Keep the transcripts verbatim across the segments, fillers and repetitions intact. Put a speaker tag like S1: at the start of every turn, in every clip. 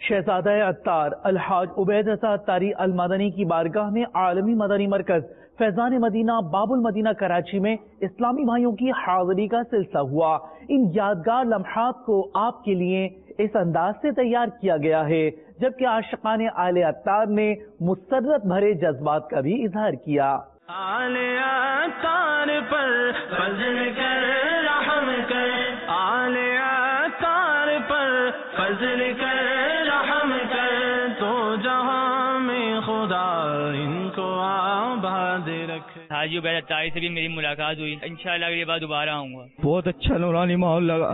S1: شہزادہ عطار الحاج عبید رضا عطاری المدنی کی بارگاہ میں عالمی مدنی مرکز فیضان مدینہ باب المدینہ کراچی میں اسلامی بھائیوں کی حاضری کا سلسلہ ہوا۔ ان یادگار لمحات کو آپ کے لیے اس انداز سے تیار کیا گیا ہے جبکہ عاشقان آل عطار نے مسرت بھرے جذبات کا بھی اظہار کیا۔
S2: آل عطار پر فضل کر رحم کر، آل عطار پر فضل کر رحم کر، تو جہاں میں خدا ان کو آباد رکھے۔
S3: حاجی عبید عطاری سے بھی میری ملاقات ہوئی، انشاءاللہ اگلی بار دوبارہ آؤں گا۔
S4: بہت اچھا نورانی ماحول لگا۔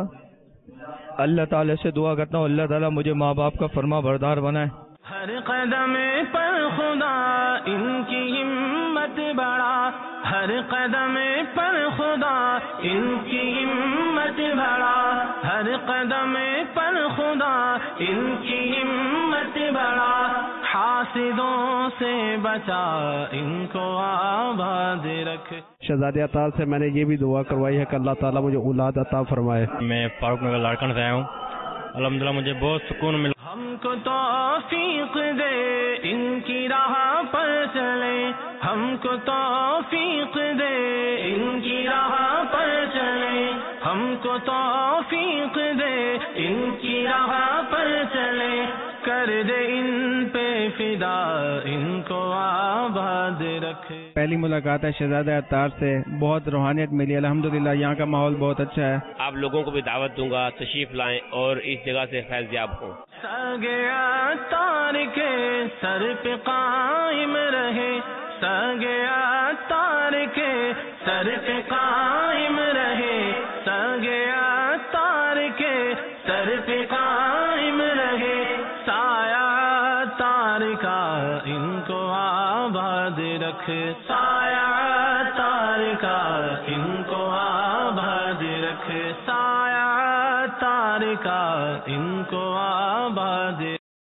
S4: اللہ تعالی سے دعا کرتا ہوں اللہ تعالیٰ مجھے ماں باپ کا فرما بردار بنائے۔
S2: ہر قدم پر خدا ان کی ہمت بڑھا، ہر قدم پر خدا ان کی ہمت بڑھا، ہر قدم پر خدا ان کی ہمت بڑھا، حاسدوں سے بچا ان کو آباد رکھ۔
S5: شہزادہ عطار سے میں نے یہ بھی دعا کروائی ہے کہ اللہ تعالیٰ مجھے اولاد عطا فرمائے۔
S6: میں فاروق نگر لاڑکانہ سے آیا ہوں، الحمدللہ مجھے بہت سکون ملا۔
S2: ہم کو توفیق دے ان کی راہ پر چلے، ہم کو توفیق دے ان کی راہ پر چلے، ہم کو توفیق دے ان کی راہ پر چلے، کر دے ان پہ فدا ان کو آباد رکھے۔
S5: پہلی ملاقات ہے شہزادہ عطار سے، بہت روحانیت ملی، الحمدللہ یہاں کا ماحول بہت اچھا ہے۔
S7: آپ لوگوں کو بھی دعوت دوں گا تشریف لائیں اور اس جگہ سے فیض یاب ہوں۔
S2: سگے عطار کے سر پہ قائم رہے، سگے عطار کے سر پہ قائم رہے، سگے عطار کے سر پہ قائم رہے، سایہ عطار کا ان کو آباد رکھ، سایہ عطار کا ان کو آباد رکھ، سایہ عطار کا ان کو آباد